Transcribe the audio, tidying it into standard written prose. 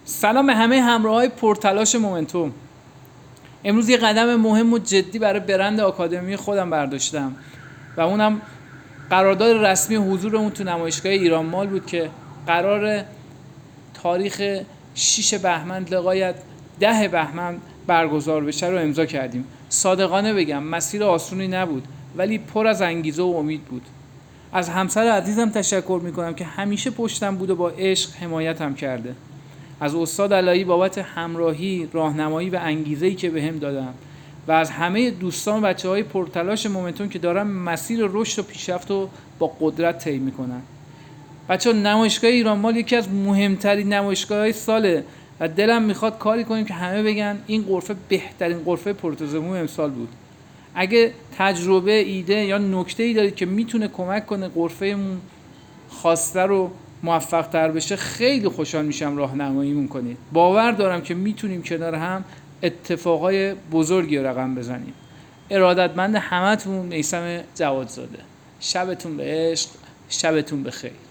سلام به همه همراهای پرتلاش مومنتوم. امروز یه قدم مهم و جدی برای برند آکادمی خودم برداشتم و اونم قرارداد رسمی حضورمون تو نمایشگاه ایران مال بود که قرار تاریخ 6 بهمن لغایت 10 بهمن برگزار بشه رو امضا کردیم. صادقانه بگم مسیر آسونی نبود ولی پر از انگیزه و امید بود. از همسر عزیزم تشکر میکنم که همیشه پشتم بود و با عشق حمایتم کرده. از استاد علایی بابت همراهی، راهنمایی و انگیزه‌ای که بهم دادن و از همه دوستان و بچه‌های پرتلاش مومنتوم که دارن مسیر رشد و پیشرفت رو با قدرت طی میکنن. بچه‌ها نمایشگاه ایران مال یکی از مهمترین نمایشگاه‌های ساله و دلم میخواد کاری کنیم که همه بگن این غرفه بهترین غرفه پروتزوم امسال بود. اگه تجربه، ایده یا نکته‌ای دارید که میتونه کمک کنه غرفه‌مون خواسته رو موفق تر بشه، خیلی خوشحال میشم راهنماییمون کنید. باور دارم که میتونیم کنار هم اتفاقای بزرگی رو رقم بزنیم. ارادتمند همتون، میثم جوادزاده. شبتون به عشق، شبتون بخیر.